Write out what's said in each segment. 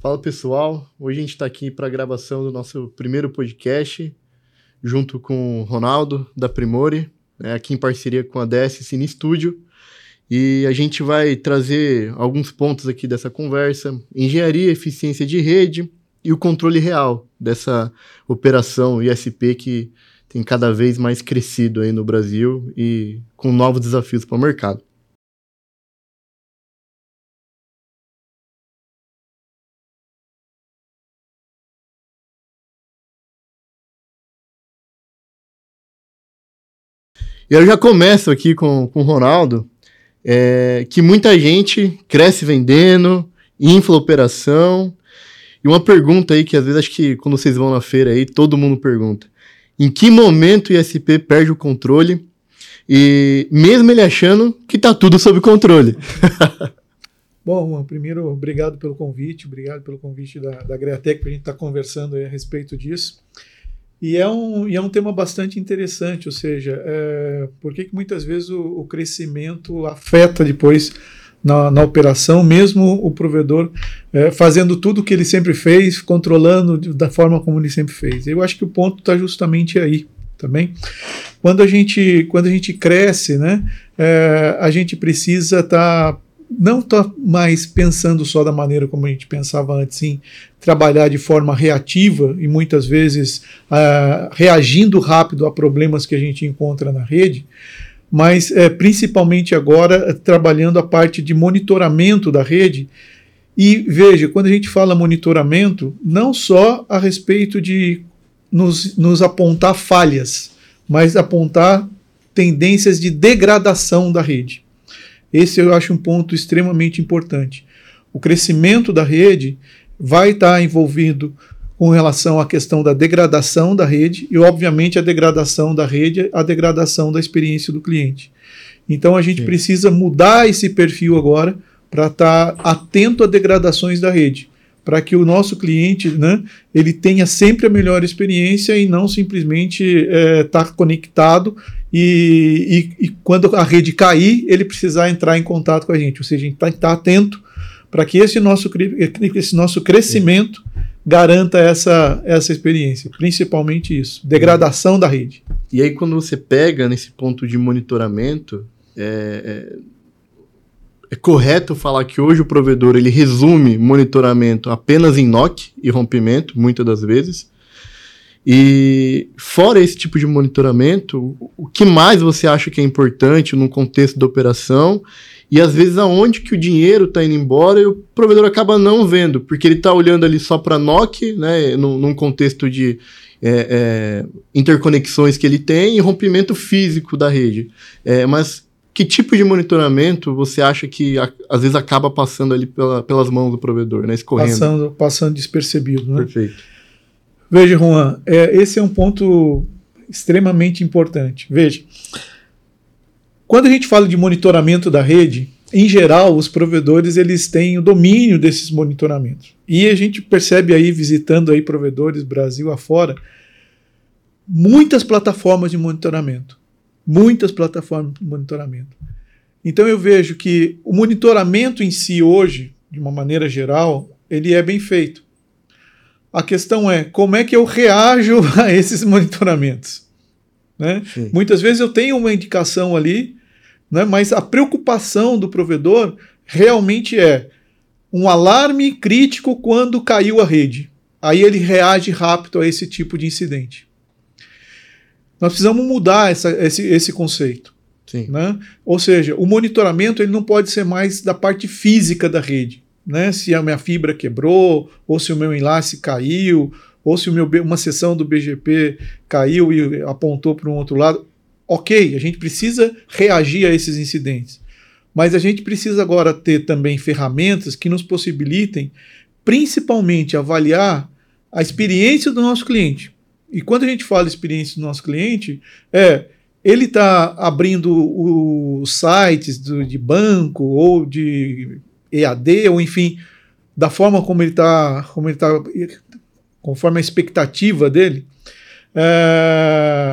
Fala pessoal, hoje a gente está aqui para a gravação do nosso primeiro podcast, junto com o Ronaldo, da Primore, aqui em parceria com a DS Cine Studio, e a gente vai trazer alguns pontos aqui dessa conversa: engenharia, eficiência de rede e o controle real dessa operação ISP que tem cada vez mais crescido aí no Brasil e com novos desafios para o mercado. E eu já começo aqui com o Ronaldo, que muita gente cresce vendendo, infla operação, e uma pergunta aí que às vezes acho que quando vocês vão na feira aí, todo mundo pergunta: em que momento o ISP perde o controle, e mesmo ele achando que está tudo sob controle? Bom, primeiro, obrigado pelo convite da Greatec para a gente estar conversando aí a respeito disso. E é um tema bastante interessante, ou seja, por que muitas vezes o crescimento afeta depois na operação, mesmo o provedor fazendo tudo o que ele sempre fez, controlando da forma como ele sempre fez. Eu acho que o ponto está justamente aí também. Quando a gente cresce, né, a gente precisa não estar mais pensando só da maneira como a gente pensava antes, em trabalhar de forma reativa e muitas vezes reagindo rápido a problemas que a gente encontra na rede, mas principalmente agora trabalhando a parte de monitoramento da rede. E veja, quando a gente fala monitoramento, não só a respeito de nos apontar falhas, mas apontar tendências de degradação da rede. Esse eu acho um ponto extremamente importante. O crescimento da rede vai estar envolvido com relação à questão da degradação da rede e, obviamente, a degradação da rede, a degradação da experiência do cliente. Então, a gente precisa mudar esse perfil agora para estar atento a degradações da rede, para que o nosso cliente, né, ele tenha sempre a melhor experiência e não simplesmente estar conectado e quando a rede cair, ele precisar entrar em contato com a gente. Ou seja, a gente tem que estar atento para que esse nosso crescimento garanta essa experiência, principalmente isso, degradação da rede. E aí quando você pega nesse ponto de monitoramento, é correto falar que hoje o provedor ele resume monitoramento apenas em NOC e rompimento, muitas das vezes. E fora esse tipo de monitoramento, o que mais você acha que é importante no contexto da operação? E às vezes aonde que o dinheiro está indo embora e o provedor acaba não vendo, porque ele está olhando ali só para NOC, né, num contexto de interconexões que ele tem e rompimento físico da rede. Mas que tipo de monitoramento você acha que às vezes acaba passando ali pelas mãos do provedor, né, escorrendo? Passando despercebido, né? Perfeito. Veja, Juan, esse é um ponto extremamente importante. Veja, quando a gente fala de monitoramento da rede, em geral, os provedores eles têm o domínio desses monitoramentos. E a gente percebe aí, visitando aí provedores Brasil afora, muitas plataformas de monitoramento. Então eu vejo que o monitoramento em si hoje, de uma maneira geral, ele é bem feito. A questão é, como é que eu reajo a esses monitoramentos? Né? Muitas vezes eu tenho uma indicação ali, né, mas a preocupação do provedor realmente é um alarme crítico quando caiu a rede. Aí ele reage rápido a esse tipo de incidente. Nós precisamos mudar esse conceito. Né? Ou seja, o monitoramento ele não pode ser mais da parte física da rede. Né? Se a minha fibra quebrou, ou se o meu enlace caiu, ou se uma seção do BGP caiu e apontou para um outro lado. Ok, a gente precisa reagir a esses incidentes. Mas a gente precisa agora ter também ferramentas que nos possibilitem, principalmente, avaliar a experiência do nosso cliente. E quando a gente fala experiência do nosso cliente, ele está abrindo os sites de banco ou de EAD, ou enfim, da forma como ele está, conforme a expectativa dele,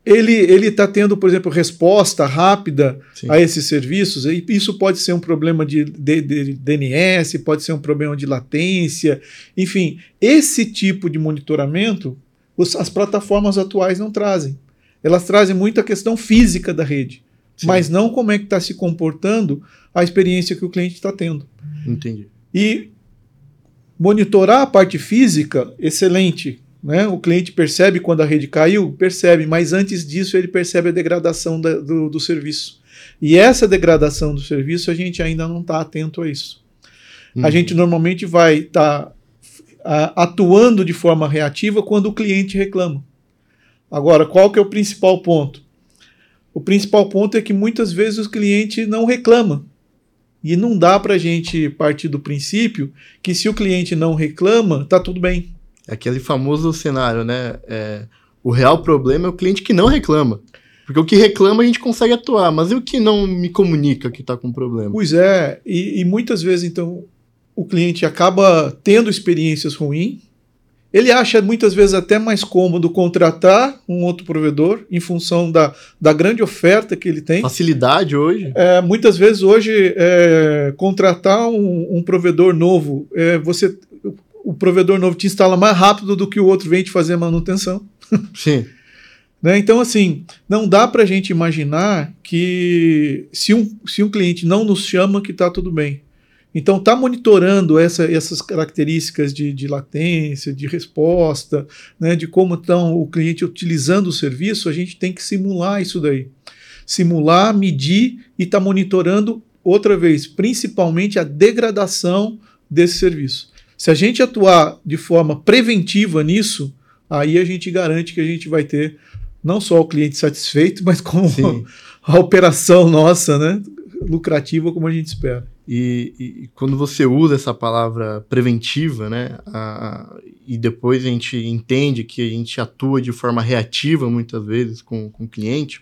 ele está tendo, por exemplo, resposta rápida Sim. a esses serviços, e isso pode ser um problema de DNS, pode ser um problema de latência, enfim, esse tipo de monitoramento as plataformas atuais não trazem. Elas trazem muito a questão física da rede, Sim. mas não como é que está se comportando a experiência que o cliente está tendo. Entendi. E monitorar a parte física, excelente. Né? O cliente percebe quando a rede caiu? Percebe, mas antes disso ele percebe a degradação do serviço. E essa degradação do serviço a gente ainda não está atento a isso. A gente normalmente vai estar atuando de forma reativa quando o cliente reclama. Agora, qual que é o principal ponto? O principal ponto é que muitas vezes o cliente não reclama. E não dá para a gente partir do princípio que se o cliente não reclama, está tudo bem. Aquele famoso cenário, né? O real problema é o cliente que não reclama. Porque o que reclama a gente consegue atuar, mas e o que não me comunica que está com problema? Pois é, e muitas vezes, então, o cliente acaba tendo experiências ruins. Ele acha muitas vezes até mais cômodo contratar um outro provedor em função da grande oferta que ele tem. Facilidade hoje. Muitas vezes hoje contratar um provedor novo, o provedor novo te instala mais rápido do que o outro vem te fazer a manutenção. Sim. Né? Então, assim, não dá para a gente imaginar que se um cliente não nos chama, que está tudo bem. Então, está monitorando essas características de latência, de resposta, né, de como estão o cliente utilizando o serviço, a gente tem que simular isso daí. Simular, medir e estar monitorando, outra vez, principalmente a degradação desse serviço. Se a gente atuar de forma preventiva nisso, aí a gente garante que a gente vai ter não só o cliente satisfeito, mas como a operação nossa, né, lucrativa como a gente espera. E quando você usa essa palavra preventiva, né, e depois a gente entende que a gente atua de forma reativa muitas vezes com o cliente,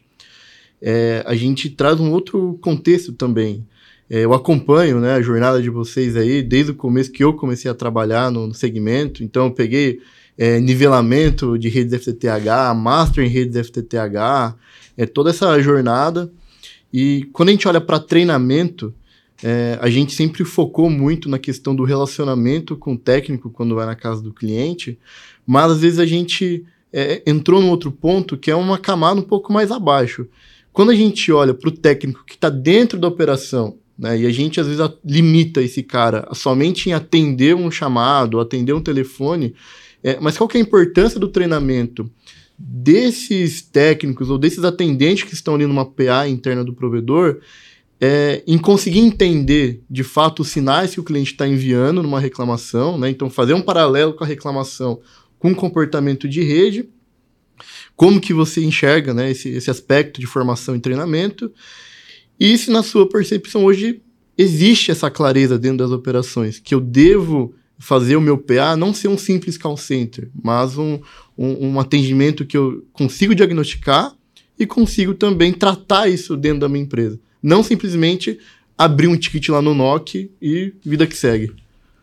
a gente traz um outro contexto também. Eu acompanho, né, a jornada de vocês aí desde o começo que eu comecei a trabalhar no segmento, então eu peguei nivelamento de redes FTTH, master em redes FTTH, toda essa jornada. E quando a gente olha para treinamento, a gente sempre focou muito na questão do relacionamento com o técnico quando vai na casa do cliente, mas às vezes a gente entrou num outro ponto que é uma camada um pouco mais abaixo. Quando a gente olha para o técnico que está dentro da operação, né, e a gente às vezes limita esse cara somente em atender um chamado, atender um telefone, mas qual que é a importância do treinamento desses técnicos ou desses atendentes que estão ali numa PA interna do provedor, em conseguir entender, de fato, os sinais que o cliente está enviando numa reclamação, né? Então, fazer um paralelo com a reclamação com o comportamento de rede, como que você enxerga, né, esse aspecto de formação e treinamento, e se na sua percepção hoje existe essa clareza dentro das operações, que eu devo fazer o meu PA não ser um simples call center, mas um atendimento que eu consigo diagnosticar e consigo também tratar isso dentro da minha empresa. Não simplesmente abrir um ticket lá no NOC e vida que segue.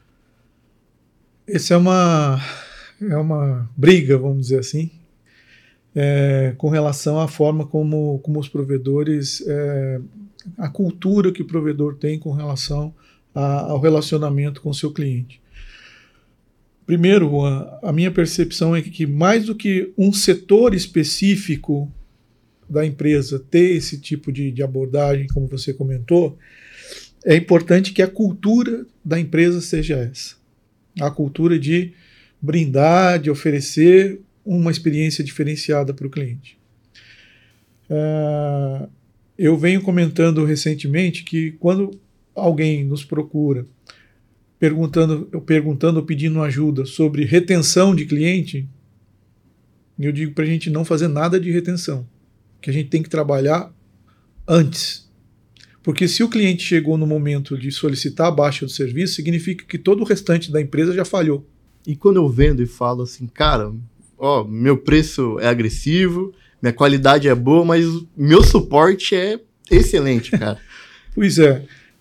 Essa é uma briga, vamos dizer assim, com relação à forma como os provedores, a cultura que o provedor tem com relação ao relacionamento com o seu cliente. Primeiro, a minha percepção é que mais do que um setor específico da empresa ter esse tipo de abordagem, como você comentou, é importante que a cultura da empresa seja essa. A cultura de brindar, de oferecer uma experiência diferenciada para o cliente. Eu venho comentando recentemente que quando alguém nos procura perguntando ou pedindo ajuda sobre retenção de cliente, eu digo para a gente não fazer nada de retenção, que a gente tem que trabalhar antes. Porque se o cliente chegou no momento de solicitar a baixa do serviço, significa que todo o restante da empresa já falhou. E quando eu vendo e falo assim, cara, meu preço é agressivo, minha qualidade é boa, mas meu suporte é excelente, cara. Pois é.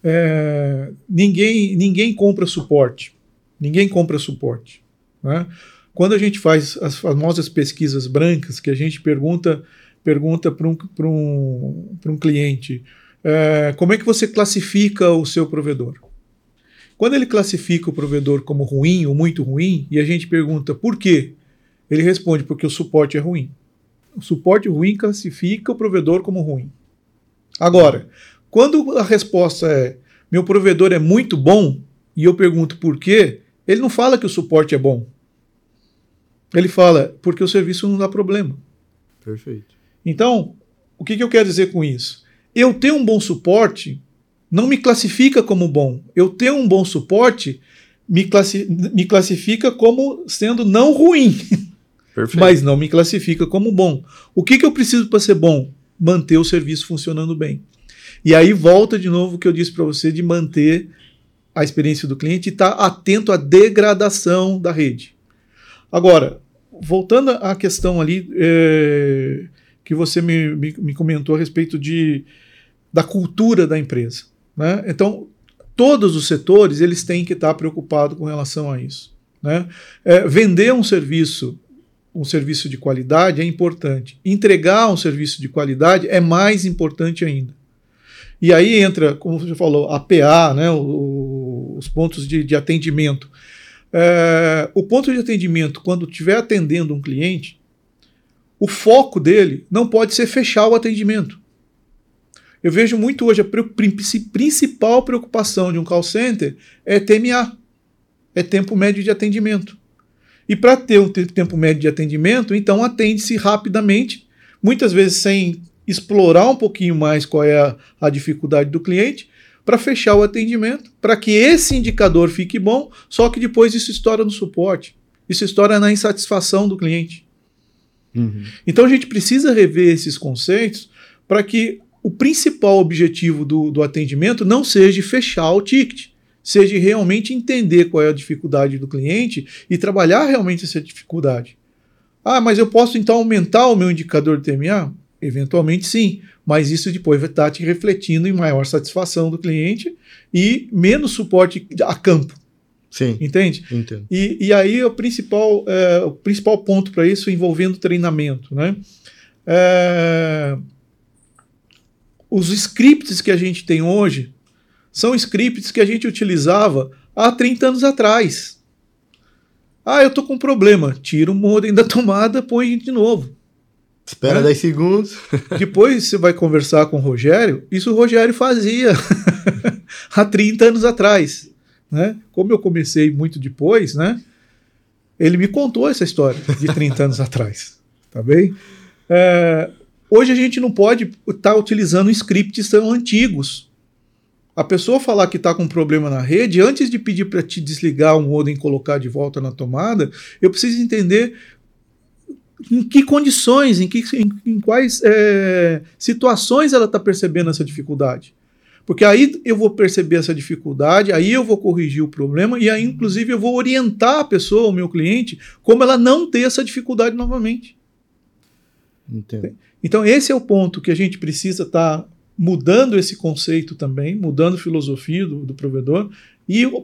Ninguém compra suporte. Ninguém compra suporte. Né? Quando a gente faz as famosas pesquisas brancas, que a gente pergunta pergunta para um cliente, como é que você classifica o seu provedor? Quando ele classifica o provedor como ruim ou muito ruim, e a gente pergunta por quê, ele responde porque o suporte é ruim. O suporte ruim classifica o provedor como ruim. Agora, quando a resposta é meu provedor é muito bom, e eu pergunto por quê, ele não fala que o suporte é bom. Ele fala porque o serviço não dá problema. Perfeito. Então, o que eu quero dizer com isso? Eu ter um bom suporte não me classifica como bom. Eu ter um bom suporte me classifica como sendo não ruim. Perfeito. Mas não me classifica como bom. O que eu preciso para ser bom? Manter o serviço funcionando bem. E aí volta de novo o que eu disse para você de manter a experiência do cliente e estar atento à degradação da rede. Agora, voltando à questão ali que você me comentou a respeito da cultura da empresa, né? Então, todos os setores eles têm que estar preocupados com relação a isso, né? Vender um serviço de qualidade é importante. Entregar um serviço de qualidade é mais importante ainda. E aí entra, como você falou, a PA, né, os pontos de atendimento. O ponto de atendimento, quando estiver atendendo um cliente, o foco dele não pode ser fechar o atendimento. Eu vejo muito hoje a principal preocupação de um call center é TMA, é tempo médio de atendimento. E para ter um tempo médio de atendimento, então atende-se rapidamente, muitas vezes sem explorar um pouquinho mais qual é a dificuldade do cliente, para fechar o atendimento, para que esse indicador fique bom, só que depois isso estoura no suporte, isso estoura na insatisfação do cliente. Uhum. Então a gente precisa rever esses conceitos para que o principal objetivo do atendimento não seja fechar o ticket, seja realmente entender qual é a dificuldade do cliente e trabalhar realmente essa dificuldade. Ah, mas eu posso então aumentar o meu indicador de TMA? Eventualmente sim, mas isso depois vai estar te refletindo em maior satisfação do cliente e menos suporte a campo. Sim. Entende? Entendo. E aí o principal ponto para isso envolvendo treinamento, né? Os scripts que a gente tem hoje são scripts que a gente utilizava há 30 anos atrás. Ah, eu estou com um problema. Tira o modem da tomada, põe de novo. Espera 10 segundos. Depois você vai conversar com o Rogério. Isso o Rogério fazia há 30 anos atrás. Né? Como eu comecei muito depois, né? Ele me contou essa história de 30 anos atrás. Tá bem? Hoje a gente não pode estar utilizando scripts tão antigos. A pessoa falar que está com um problema na rede, antes de pedir para te desligar o modem e colocar de volta na tomada, eu preciso entender em que condições, em quais situações ela está percebendo essa dificuldade. Porque aí eu vou perceber essa dificuldade, aí eu vou corrigir o problema e aí, inclusive, eu vou orientar a pessoa, o meu cliente, como ela não ter essa dificuldade novamente. Entendo. Então, esse é o ponto que a gente precisa estar mudando esse conceito também, mudando a filosofia do provedor. Eu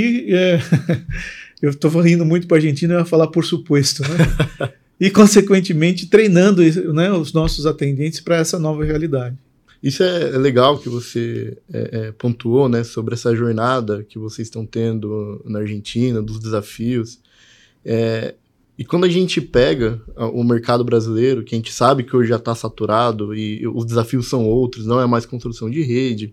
estou rindo muito para a Argentina, eu ia falar por suposto, né? E, consequentemente, treinando, né, os nossos atendentes para essa nova realidade. Isso é legal que você pontuou, né, sobre essa jornada que vocês estão tendo na Argentina, dos desafios. E quando a gente pega o mercado brasileiro, que a gente sabe que hoje já está saturado e os desafios são outros, não é mais construção de rede,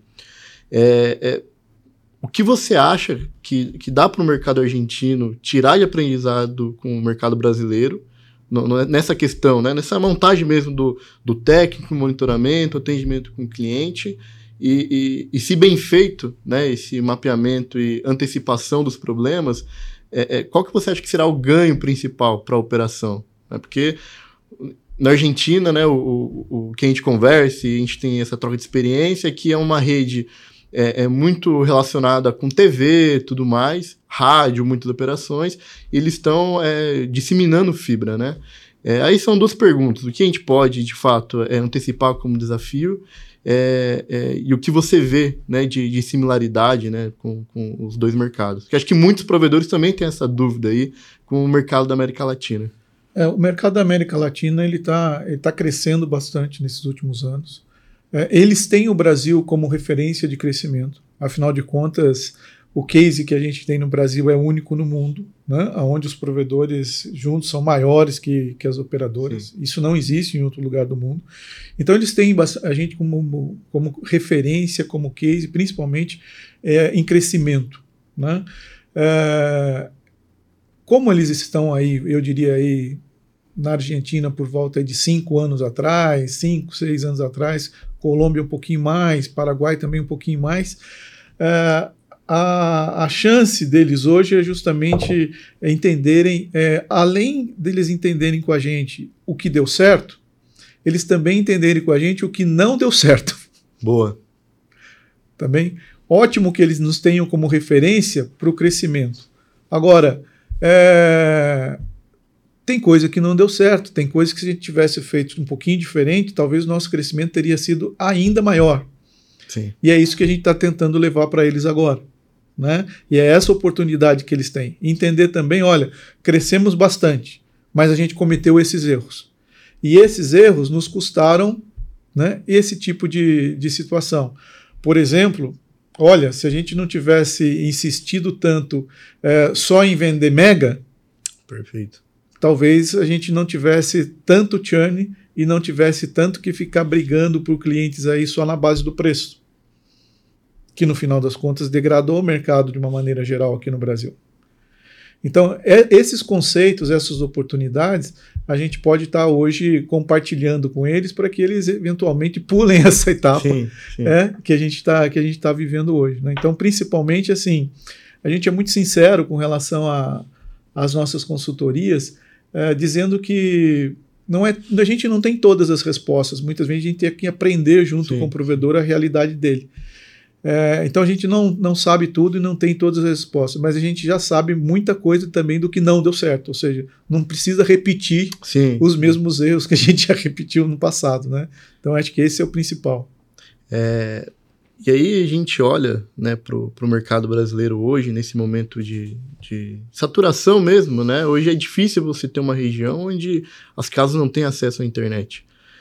o que você acha que dá para o mercado argentino tirar de aprendizado com o mercado brasileiro, nessa questão, né, nessa montagem mesmo do técnico, monitoramento, atendimento com o cliente, e se bem feito, né, esse mapeamento e antecipação dos problemas, qual que você acha que será o ganho principal para a operação? Porque na Argentina, né, o que a gente conversa e a gente tem essa troca de experiência, que é uma rede muito relacionada com TV, tudo mais, rádio, muitas operações, e eles estão disseminando fibra, né? Aí são duas perguntas. O que a gente pode, de fato, antecipar como desafio e o que você vê, né, de similaridade, né, com os dois mercados. Porque acho que muitos provedores também têm essa dúvida aí com o mercado da América Latina. O mercado da América Latina ele tá crescendo bastante nesses últimos anos. Eles têm o Brasil como referência de crescimento. Afinal de contas, o case que a gente tem no Brasil é único no mundo, né? Onde os provedores juntos são maiores que as operadoras. Sim. Isso não existe em outro lugar do mundo. Então, eles têm a gente como referência, como case, principalmente em crescimento, né? Como eles estão aí, eu diria aí, na Argentina por volta de 5 anos atrás, 5, 6 anos atrás, Colômbia um pouquinho mais, Paraguai também um pouquinho mais, a chance deles hoje é justamente entenderem, além deles entenderem com a gente o que deu certo, eles também entenderem com a gente o que não deu certo. Boa. Também ótimo que eles nos tenham como referência para o crescimento. Agora, tem coisa que não deu certo, tem coisa que se a gente tivesse feito um pouquinho diferente, talvez o nosso crescimento teria sido ainda maior. Sim. E é isso que a gente está tentando levar para eles agora, né? E é essa oportunidade que eles têm. Entender também, olha, crescemos bastante, mas a gente cometeu esses erros. E esses erros nos custaram, né, esse tipo de situação. Por exemplo, olha, se a gente não tivesse insistido tanto só em vender mega, perfeito, talvez a gente não tivesse tanto churn e não tivesse tanto que ficar brigando por clientes aí só na base do preço, que no final das contas degradou o mercado de uma maneira geral aqui no Brasil. Então, esses conceitos, essas oportunidades, a gente pode estar hoje compartilhando com eles para que eles eventualmente pulem essa etapa. Sim. Que a gente tá vivendo hoje, né? Então, principalmente, assim, a gente é muito sincero com relação às nossas consultorias, dizendo que a gente não tem todas as respostas. Muitas vezes a gente tem que aprender junto com o provedor a realidade dele. Então a gente não sabe tudo e não tem todas as respostas, mas a gente já sabe muita coisa também do que não deu certo, ou seja, não precisa repetir os mesmos erros que a gente já repetiu no passado, né? Então acho que esse é o principal. E aí a gente olha, né, para o mercado brasileiro hoje, nesse momento de saturação mesmo, né? Hoje é difícil você ter uma região onde as casas não têm acesso à internet.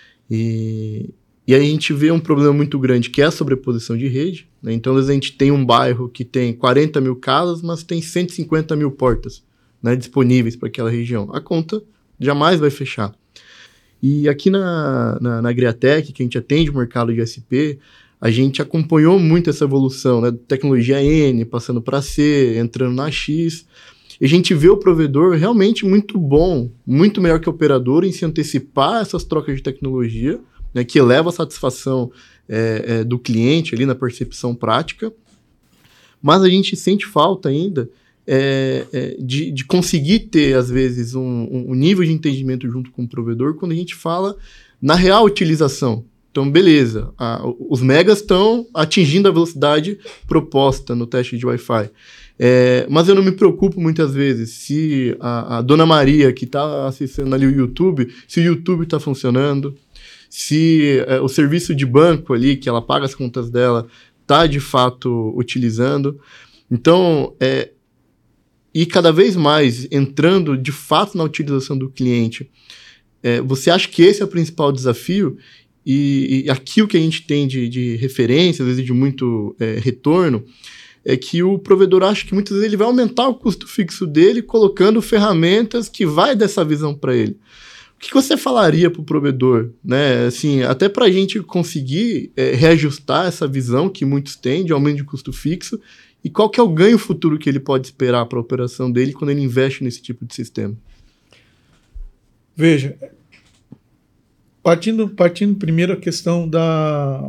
E aí a gente vê um problema muito grande, que é a sobreposição de rede, né? Então, às vezes a gente tem um bairro que tem 40 mil casas, mas tem 150 mil portas, né, disponíveis para aquela região. A conta jamais vai fechar. E aqui na Agriatech, que a gente atende o mercado de SP, a gente acompanhou muito essa evolução, né, tecnologia N, passando para C, entrando na X. E a gente vê o provedor realmente muito bom, muito melhor que o operador em se antecipar a essas trocas de tecnologia, né, que eleva a satisfação do cliente ali na percepção prática, mas a gente sente falta ainda de conseguir ter, às vezes, um nível de entendimento junto com o provedor quando a gente fala na real utilização. Então, beleza, os megas estão atingindo a velocidade proposta no teste de Wi-Fi. Mas eu não me preocupo muitas vezes se a Dona Maria, que está acessando ali o YouTube, se o YouTube está funcionando, se o serviço de banco ali, que ela paga as contas dela, está de fato utilizando. Então, e cada vez mais entrando de fato na utilização do cliente, você acha que esse é o principal desafio? E aqui o que a gente tem de referência, às vezes de muito retorno, é que o provedor acha que muitas vezes ele vai aumentar o custo fixo dele colocando ferramentas que vai dessa visão para ele. O que você falaria para o provedor, né? Assim, até para a gente conseguir reajustar essa visão que muitos têm de aumento de custo fixo, e qual que é o ganho futuro que ele pode esperar para a operação dele quando ele investe nesse tipo de sistema? Veja, partindo primeiro a questão da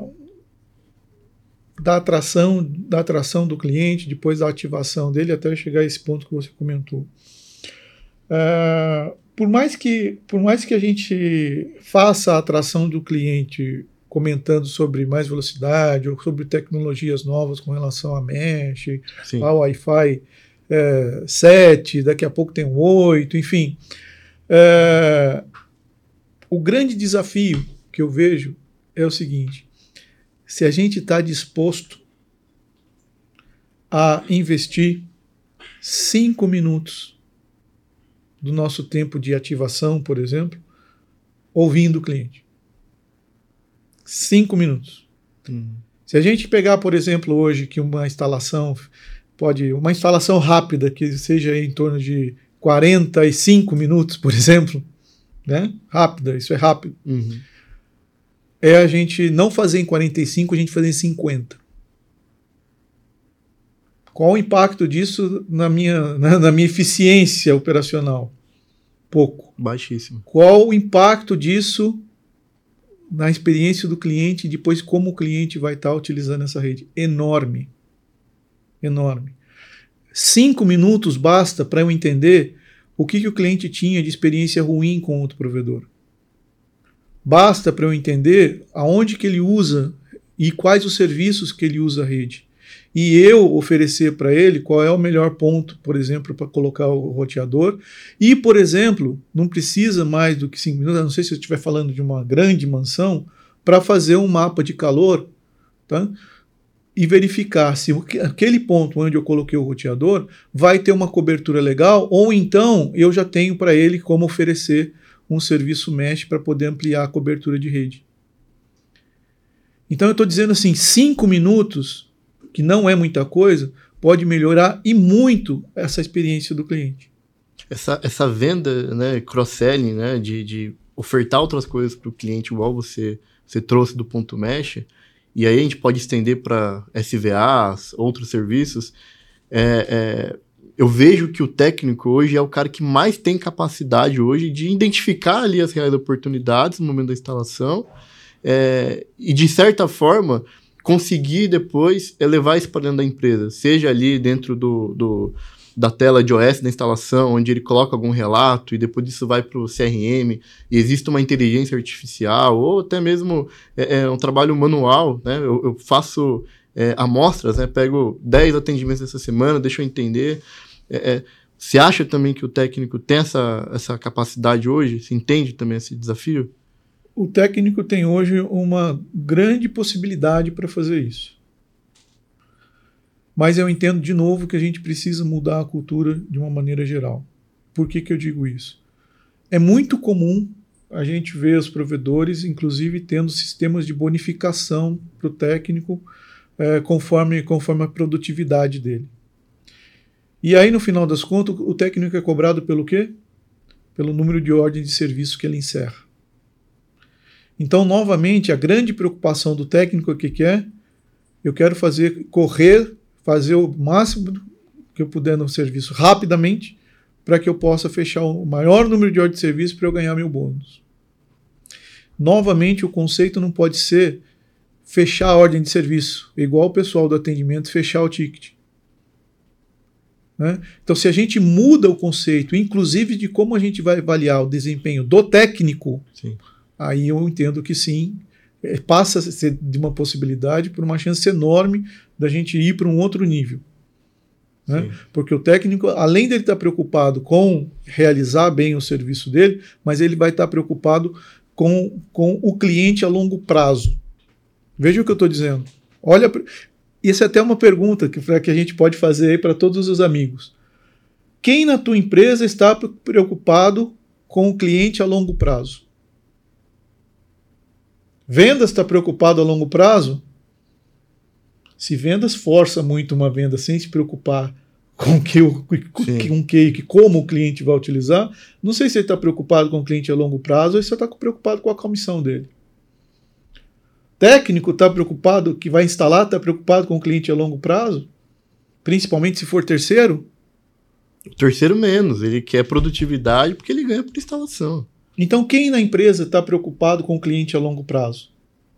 atração do cliente, depois da ativação dele, até chegar a esse ponto que você comentou. Por mais que a gente faça a atração do cliente comentando sobre mais velocidade ou sobre tecnologias novas com relação a mesh, ao Wi-Fi 7, daqui a pouco tem o 8, enfim. O grande desafio que eu vejo é o seguinte: se a gente está disposto a investir 5 minutos do nosso tempo de ativação, por exemplo, ouvindo o cliente. 5 minutos. Se a gente pegar, por exemplo, hoje que uma instalação rápida, que seja em torno de 45 minutos, por exemplo, né? Rápida, isso é rápido. É a gente não fazer em 45, a gente fazer em 50. Qual o impacto disso na minha eficiência operacional? Pouco. Baixíssimo. Qual o impacto disso na experiência do cliente e depois como o cliente vai estar utilizando essa rede? Enorme. Enorme. 5 minutos basta para eu entender o que o cliente tinha de experiência ruim com outro provedor. Basta para eu entender aonde que ele usa e quais os serviços que ele usa a rede. E eu oferecer para ele qual é o melhor ponto, por exemplo, para colocar o roteador. E, por exemplo, não precisa mais do que 5 minutos, a não sei se eu estiver falando de uma grande mansão, para fazer um mapa de calor, tá? E verificar se aquele ponto onde eu coloquei o roteador vai ter uma cobertura legal, ou então eu já tenho para ele como oferecer um serviço mesh para poder ampliar a cobertura de rede. Então eu estou dizendo assim, 5 minutos, que não é muita coisa, pode melhorar e muito essa experiência do cliente. Essa venda, né, cross-selling, né, de ofertar outras coisas para o cliente, igual você trouxe do ponto mesh, e aí a gente pode estender para SVAs, outros serviços. Eu vejo que o técnico hoje é o cara que mais tem capacidade hoje de identificar ali as reais oportunidades no momento da instalação e, de certa forma, conseguir depois levar isso para dentro da empresa, seja ali dentro da tela de OS da instalação, onde ele coloca algum relato e depois isso vai para o CRM e existe uma inteligência artificial, ou até mesmo um trabalho manual, né? Eu faço amostras, né? Pego 10 atendimentos essa semana, deixa eu entender. Você acha também que o técnico tem essa capacidade hoje? Você entende também esse desafio? O técnico tem hoje uma grande possibilidade para fazer isso. Mas eu entendo de novo que a gente precisa mudar a cultura de uma maneira geral. Por que eu digo isso? É muito comum a gente ver os provedores, inclusive, tendo sistemas de bonificação para o técnico conforme a produtividade dele. E aí, no final das contas, o técnico é cobrado pelo quê? Pelo número de ordens de serviço que ele encerra. Então, novamente, a grande preocupação do técnico que é? Eu quero fazer o máximo que eu puder no serviço rapidamente, para que eu possa fechar o maior número de ordens de serviço para eu ganhar meu bônus. Novamente, o conceito não pode ser fechar a ordem de serviço, igual o pessoal do atendimento fechar o ticket. Né? Então, se a gente muda o conceito, inclusive de como a gente vai avaliar o desempenho do técnico, sim, aí eu entendo que sim, passa a ser de uma possibilidade por uma chance enorme da gente ir para um outro nível. Né? Porque o técnico, além dele estar preocupado com realizar bem o serviço dele, mas ele vai estar preocupado com o cliente a longo prazo. Veja o que eu estou dizendo. Olha, isso é até uma pergunta que a gente pode fazer aí para todos os amigos. Quem na tua empresa está preocupado com o cliente a longo prazo? Vendas está preocupado a longo prazo? Se vendas força muito uma venda sem se preocupar com como o cliente vai utilizar, não sei se ele está preocupado com o cliente a longo prazo ou se ele está preocupado com a comissão dele. Técnico está preocupado, que vai instalar, está preocupado com o cliente a longo prazo? Principalmente se for terceiro? O terceiro menos, ele quer produtividade porque ele ganha por instalação. Então quem na empresa está preocupado com o cliente a longo prazo?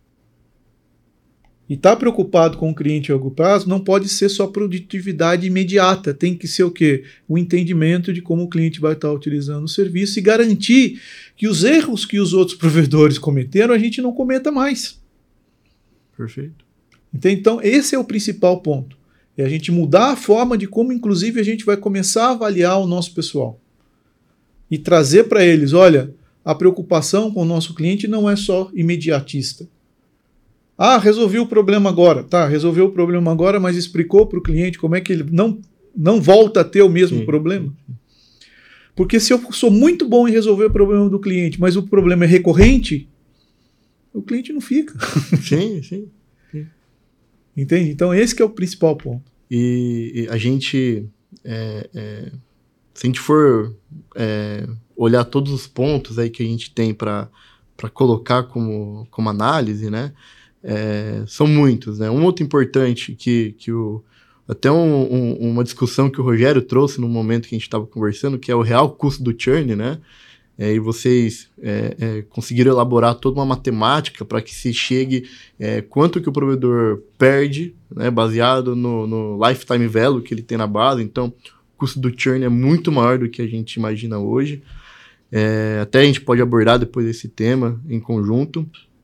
E está preocupado com o cliente a longo prazo não pode ser só produtividade imediata, tem que ser o quê? O entendimento de como o cliente vai estar utilizando o serviço e garantir que os erros que os outros provedores cometeram a gente não cometa mais. Perfeito. Então esse é o principal ponto. É a gente mudar a forma de como, inclusive, a gente vai começar a avaliar o nosso pessoal. E trazer para eles, olha, a preocupação com o nosso cliente não é só imediatista. Ah, resolvi o problema agora. Tá, resolveu o problema agora, mas explicou para o cliente como é que ele não volta a ter o mesmo problema. Porque se eu sou muito bom em resolver o problema do cliente, mas o problema é recorrente, o cliente não fica. Sim, sim. Entende? Então esse que é o principal ponto. E a gente, se a gente for olhar todos os pontos aí que a gente tem para colocar como análise, né, são muitos, né? Um outro importante até uma discussão que o Rogério trouxe no momento que a gente estava conversando, que é o real custo do churn, né? E vocês conseguiram elaborar toda uma matemática para que se chegue quanto que o provedor perde, né, baseado no lifetime value que ele tem na base. Então, o custo do churn é muito maior do que a gente imagina hoje. Até a gente pode abordar depois esse tema em conjunto.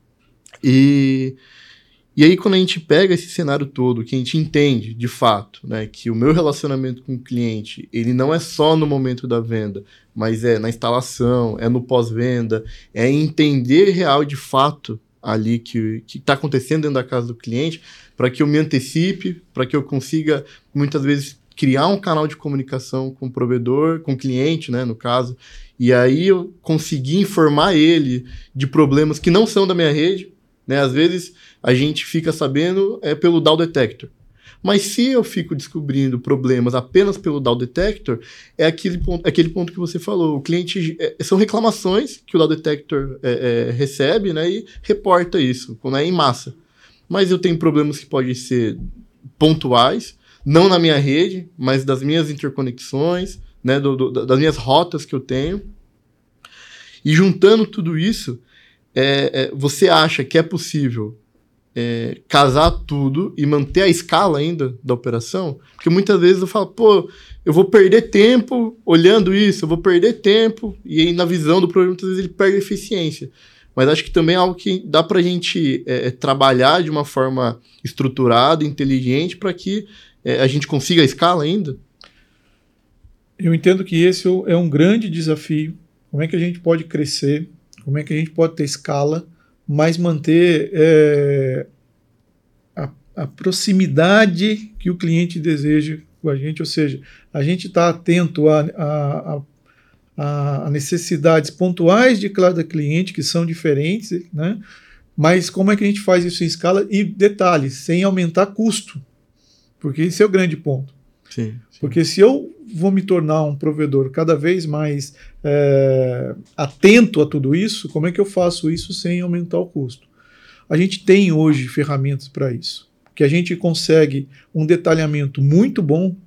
E aí, quando a gente pega esse cenário todo, que a gente entende, de fato, né, que o meu relacionamento com o cliente, ele não é só no momento da venda, mas é na instalação, é no pós-venda, é entender real, de fato, ali que está acontecendo dentro da casa do cliente, para que eu me antecipe, para que eu consiga, muitas vezes, criar um canal de comunicação com o provedor, com o cliente, né, no caso, e aí eu conseguir informar ele de problemas que não são da minha rede, né, às vezes a gente fica sabendo pelo DAO Detector. Mas se eu fico descobrindo problemas apenas pelo DAO Detector, é aquele ponto que você falou. O cliente são reclamações que o DAO Detector recebe, né, e reporta isso, quando é em massa. Mas eu tenho problemas que podem ser pontuais, não na minha rede, mas das minhas interconexões, né, das minhas rotas que eu tenho. E juntando tudo isso, você acha que é possível casar tudo e manter a escala ainda da operação? Porque muitas vezes eu falo, eu vou perder tempo olhando isso, eu vou perder tempo, e aí na visão do problema, muitas vezes ele perde eficiência. Mas acho que também é algo que dá pra gente trabalhar de uma forma estruturada, inteligente, para que a gente consiga a escala ainda. Eu entendo que esse é um grande desafio. Como é que a gente pode crescer? Como é que a gente pode ter escala, mas manter a proximidade que o cliente deseja com a gente? Ou seja, a gente está atento a necessidades pontuais de cada cliente, que são diferentes, né? Mas como é que a gente faz isso em escala? E detalhe, sem aumentar custo, porque esse é o grande ponto. Sim. Porque se eu vou me tornar um provedor cada vez mais atento a tudo isso, como é que eu faço isso sem aumentar o custo? A gente tem hoje ferramentas para isso, que a gente consegue um detalhamento muito bom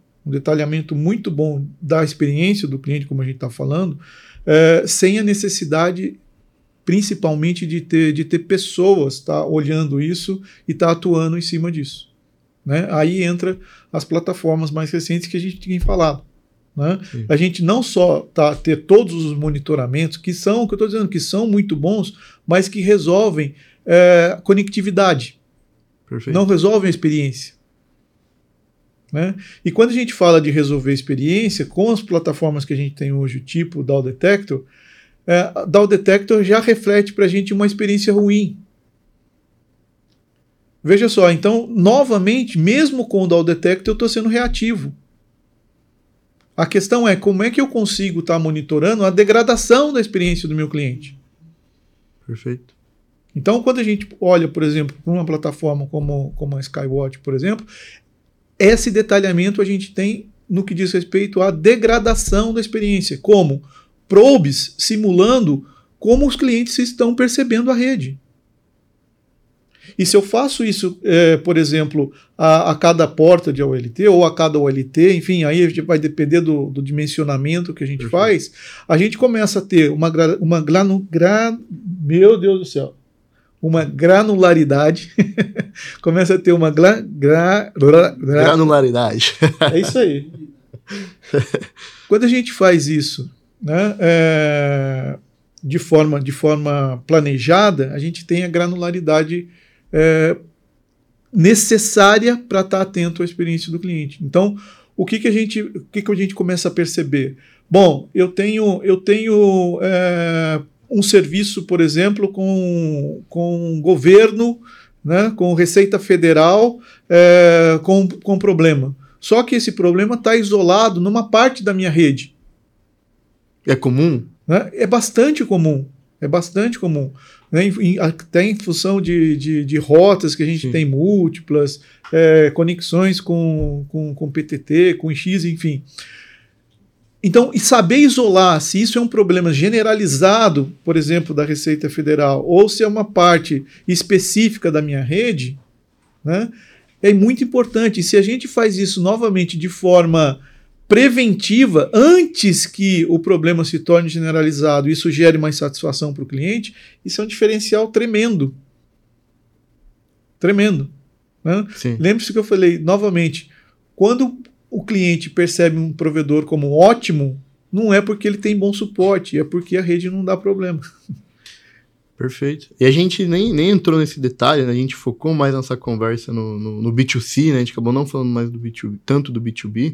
da experiência do cliente, como a gente está falando, sem a necessidade, principalmente, de ter pessoas olhando isso e atuando em cima disso. Né? Aí entra as plataformas mais recentes que a gente tem falado. Né? A gente não só ter todos os monitoramentos, que eu estou dizendo que são muito bons, mas que resolvem conectividade. Perfeito. Não resolvem a experiência. Né? E quando a gente fala de resolver a experiência, com as plataformas que a gente tem hoje, tipo o DAO Detector, DAO Detector já reflete para a gente uma experiência ruim. Veja só, então, novamente, mesmo com o DAO Detector, eu estou sendo reativo. A questão é como é que eu consigo estar monitorando a degradação da experiência do meu cliente. Perfeito. Então, quando a gente olha, por exemplo, para uma plataforma como a Skywatch, por exemplo, esse detalhamento a gente tem no que diz respeito à degradação da experiência, como probes simulando como os clientes estão percebendo a rede. E se eu faço isso, por exemplo, a cada porta de OLT ou a cada OLT, enfim, aí a gente vai depender do dimensionamento que a gente faz, a gente começa a ter meu Deus do céu, uma granularidade, começa a ter uma granularidade. É isso aí. Quando a gente faz isso, né, de forma planejada, a gente tem a granularidade necessária para estar atento à experiência do cliente. Então, o que a gente começa a perceber? Bom, eu tenho um serviço, por exemplo, com governo, né, com Receita Federal, com problema. Só que esse problema está isolado numa parte da minha rede. É comum? Né? É bastante comum. É bastante comum. Né? Até em função de rotas que a gente tem múltiplas, conexões com PTT, com X, enfim. Então, e saber isolar se isso é um problema generalizado, por exemplo, da Receita Federal, ou se é uma parte específica da minha rede, né, é muito importante. E se a gente faz isso novamente de forma preventiva, antes que o problema se torne generalizado e isso gere mais satisfação para o cliente, isso é um diferencial tremendo. Tremendo. Né? Lembre-se que eu falei novamente, quando o cliente percebe um provedor como ótimo, não é porque ele tem bom suporte, é porque a rede não dá problema. Perfeito. E a gente nem entrou nesse detalhe, né? A gente focou mais nossa conversa no B2C, né? A gente acabou não falando mais do B2B, tanto do B2B.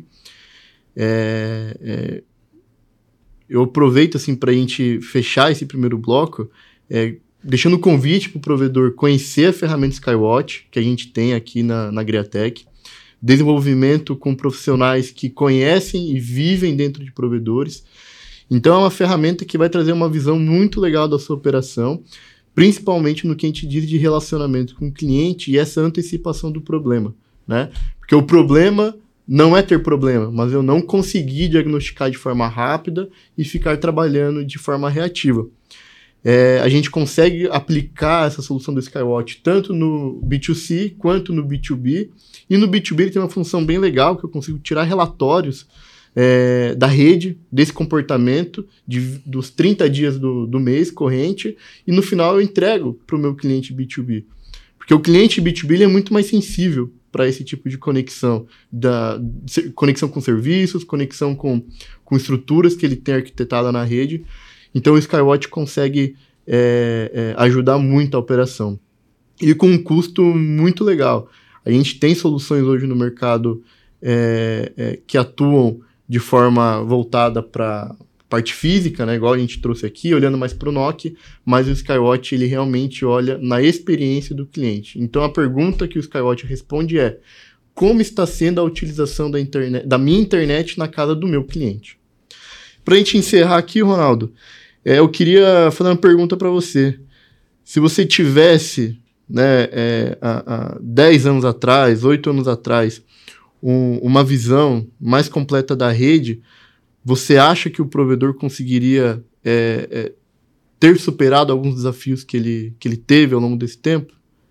Eu aproveito assim, para a gente fechar esse primeiro bloco, deixando o convite para o provedor conhecer a ferramenta Skywatch, que a gente tem aqui na Greatech. Desenvolvimento com profissionais que conhecem e vivem dentro de provedores. Então é uma ferramenta que vai trazer uma visão muito legal da sua operação, principalmente no que a gente diz de relacionamento com o cliente e essa antecipação do problema, né? Porque o problema não é ter problema, mas eu não conseguir diagnosticar de forma rápida e ficar trabalhando de forma reativa. A gente consegue aplicar essa solução do Skywatch tanto no B2C quanto no B2B. E no B2B ele tem uma função bem legal, que eu consigo tirar relatórios da rede, desse comportamento, dos 30 dias do mês corrente, e no final eu entrego para o meu cliente B2B. Porque o cliente B2B ele é muito mais sensível para esse tipo de conexão, conexão com serviços, conexão com estruturas que ele tem arquitetada na rede. Então o Skywatch consegue ajudar muito a operação. E com um custo muito legal. A gente tem soluções hoje no mercado que atuam de forma voltada para parte física, né, igual a gente trouxe aqui, olhando mais para o NOC, mas o Skywatch ele realmente olha na experiência do cliente. Então a pergunta que o Skywatch responde é: como está sendo a utilização da minha internet na casa do meu cliente? Para a gente encerrar aqui, Ronaldo, eu queria fazer uma pergunta para você. Se você tivesse, né, há 10 anos atrás, 8 anos atrás, uma visão mais completa da rede, você acha que o provedor conseguiria ter superado alguns desafios que ele teve ao longo desse tempo?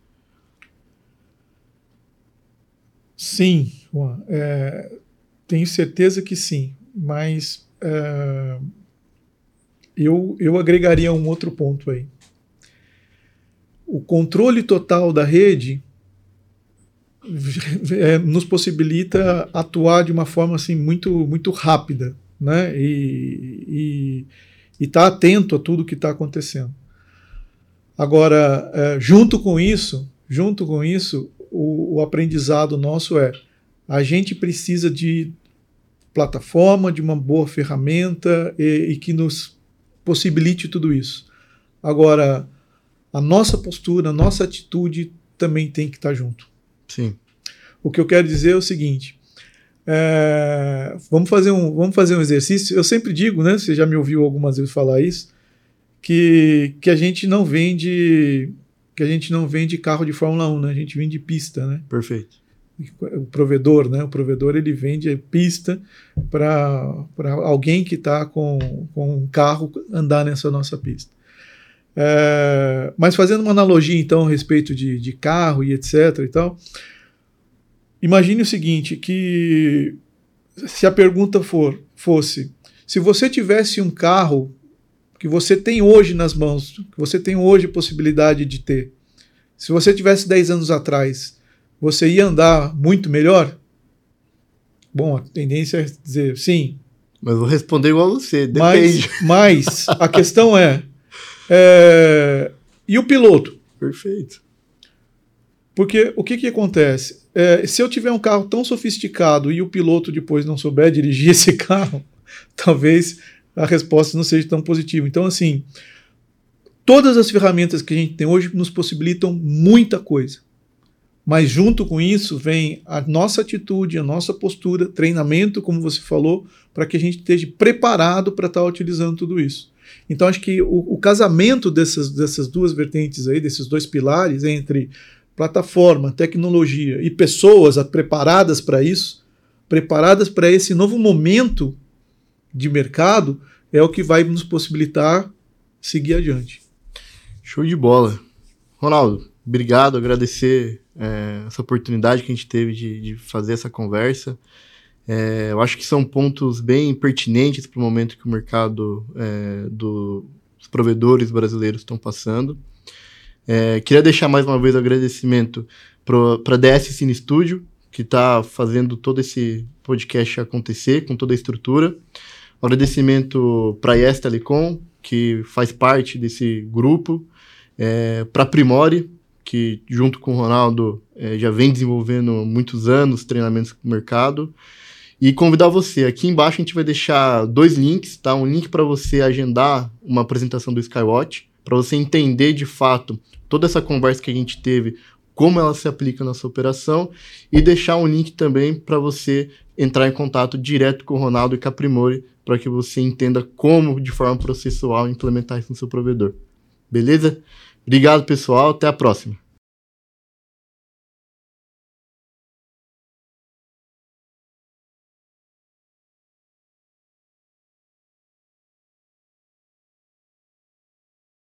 Sim, Juan, tenho certeza que sim, mas eu agregaria um outro ponto aí. O controle total da rede nos possibilita atuar de uma forma assim, muito, muito rápida, né? E estar atento a tudo que está acontecendo. Agora, junto com isso, o aprendizado nosso a gente precisa de plataforma, de uma boa ferramenta e que nos possibilite tudo isso. Agora, a nossa postura, a nossa atitude também tem que estar junto. Sim. O que eu quero dizer é o seguinte, vamos fazer um exercício. Eu sempre digo, né, você já me ouviu algumas vezes falar isso, que a gente não vende carro de Fórmula 1, né? A gente vende pista, né? Perfeito. O provedor, né? O provedor ele vende pista para alguém que está com um carro andar nessa nossa pista. Mas fazendo uma analogia então a respeito de carro e etc e tal, imagine o seguinte, que se a pergunta fosse, se você tivesse um carro que você tem hoje nas mãos, que você tem hoje possibilidade de ter, se você tivesse 10 anos atrás, você ia andar muito melhor? Bom, a tendência é dizer sim. Mas vou responder igual a você, depende. Mas a questão e o piloto? Perfeito. Porque o que acontece? Se eu tiver um carro tão sofisticado e o piloto depois não souber dirigir esse carro, talvez a resposta não seja tão positiva. Então, assim, todas as ferramentas que a gente tem hoje nos possibilitam muita coisa. Mas junto com isso vem a nossa atitude, a nossa postura, treinamento, como você falou, para que a gente esteja preparado para estar utilizando tudo isso. Então acho que o casamento dessas duas vertentes aí, desses dois pilares, entre plataforma, tecnologia e pessoas preparadas para isso, preparadas para esse novo momento de mercado, é o que vai nos possibilitar seguir adiante. Show de bola. Ronaldo, obrigado, agradecer essa oportunidade que a gente teve de fazer essa conversa. Eu acho que são pontos bem pertinentes para o momento que o mercado dos provedores brasileiros estão passando. Queria deixar mais uma vez o agradecimento para a DS Cine Studio, que está fazendo todo esse podcast acontecer, com toda a estrutura. Um agradecimento para a Yes Telecom, que faz parte desse grupo. Para a Primore, que junto com o Ronaldo já vem desenvolvendo há muitos anos treinamentos para o mercado. E convidar você, aqui embaixo a gente vai deixar 2 links, tá? Um link para você agendar uma apresentação do Skywatch, para você entender de fato toda essa conversa que a gente teve, como ela se aplica na sua operação, e deixar um link também para você entrar em contato direto com o Ronaldo e com a Primore, para que você entenda como, de forma processual, implementar isso no seu provedor. Beleza? Obrigado, pessoal. Até a próxima.